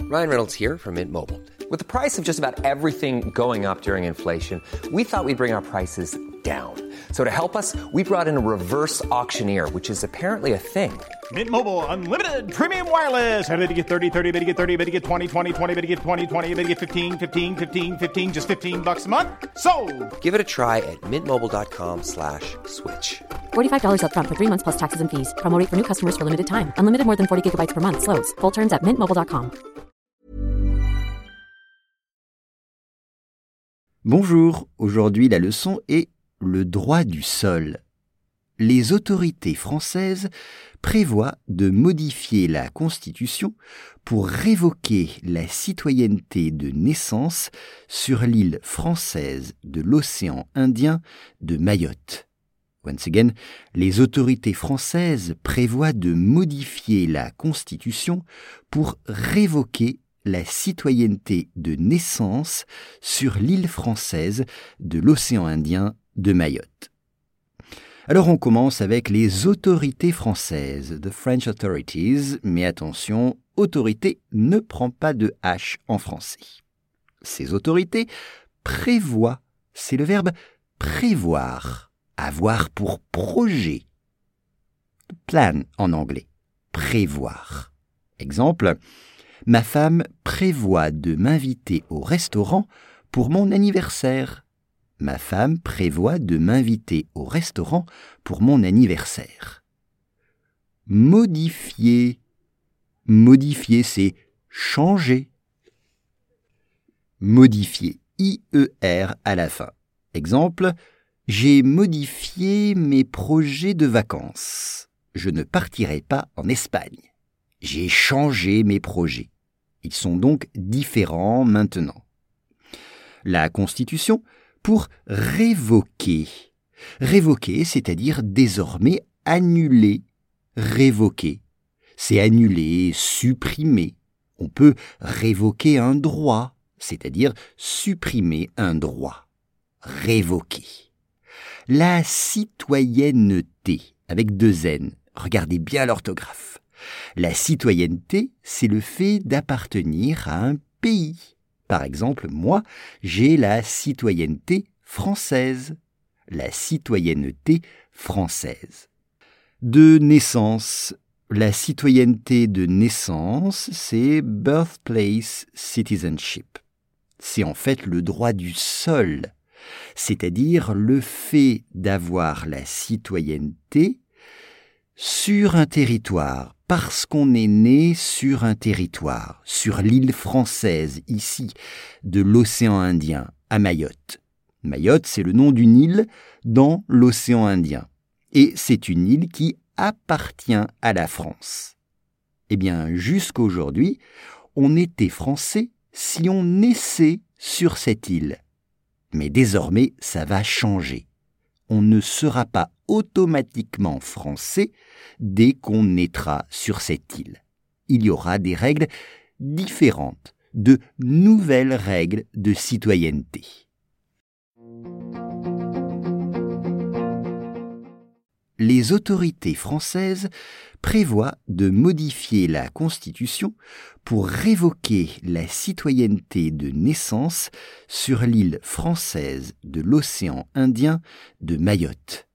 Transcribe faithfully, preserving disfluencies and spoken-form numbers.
Ryan Reynolds here from Mint Mobile. With the price of just about everything going up during inflation, we thought we'd bring our prices down. So to help us, we brought in a reverse auctioneer, which is apparently a thing. Mint Mobile Unlimited Premium Wireless. How to get thirty, thirty, how to get thirty, how to get twenty, twenty, twenty, how to get twenty, twenty, how to get fifteen, fifteen, fifteen, fifteen, just fifteen bucks a month? Sold! Give it a try at mintmobile.com slash switch. forty-five dollars up front for three months plus taxes and fees. Promo rate for new customers for limited time. Unlimited more than forty gigabytes per month. Slows full terms at mint mobile dot com. Bonjour, aujourd'hui la leçon est le droit du sol. Les autorités françaises prévoient de modifier la Constitution pour révoquer la citoyenneté de naissance sur l'île française de l'océan Indien de Mayotte. Once again, les autorités françaises prévoient de modifier la Constitution pour révoquer la citoyenneté de naissance sur l'île française de l'océan Indien de Mayotte. Alors on commence avec les autorités françaises, the French authorities, mais attention, autorité ne prend pas de H en français. Ces autorités prévoient, c'est le verbe prévoir, avoir pour projet. Plan en anglais, prévoir. Exemple, ma femme prévoit de m'inviter au restaurant pour mon anniversaire. Ma femme prévoit de m'inviter au restaurant pour mon anniversaire. Modifier. Modifier, c'est changer. Modifier. I E R à la fin. Exemple, j'ai modifié mes projets de vacances. Je ne partirai pas en Espagne. J'ai changé mes projets. Ils sont donc différents maintenant. La Constitution, pour révoquer. Révoquer, c'est-à-dire désormais annuler. Révoquer, c'est annuler, supprimer. On peut révoquer un droit, c'est-à-dire supprimer un droit. Révoquer. La citoyenneté, avec deux N. Regardez bien l'orthographe. La citoyenneté, c'est le fait d'appartenir à un pays. Par exemple, moi, j'ai la citoyenneté française. La citoyenneté française. De naissance, la citoyenneté de naissance, c'est birthplace citizenship. C'est en fait le droit du sol, c'est-à-dire le fait d'avoir la citoyenneté sur un territoire, parce qu'on est né sur un territoire, sur l'île française, ici, de l'océan Indien, à Mayotte. Mayotte, c'est le nom d'une île dans l'océan Indien. Et c'est une île qui appartient à la France. Eh bien, jusqu'à aujourd'hui, on était français si on naissait sur cette île. Mais désormais, ça va changer. On ne sera pas automatiquement français dès qu'on naîtra sur cette île. Il y aura des règles différentes, de nouvelles règles de citoyenneté. Les autorités françaises prévoient de modifier la Constitution pour révoquer la citoyenneté de naissance sur l'île française de l'océan Indien de Mayotte.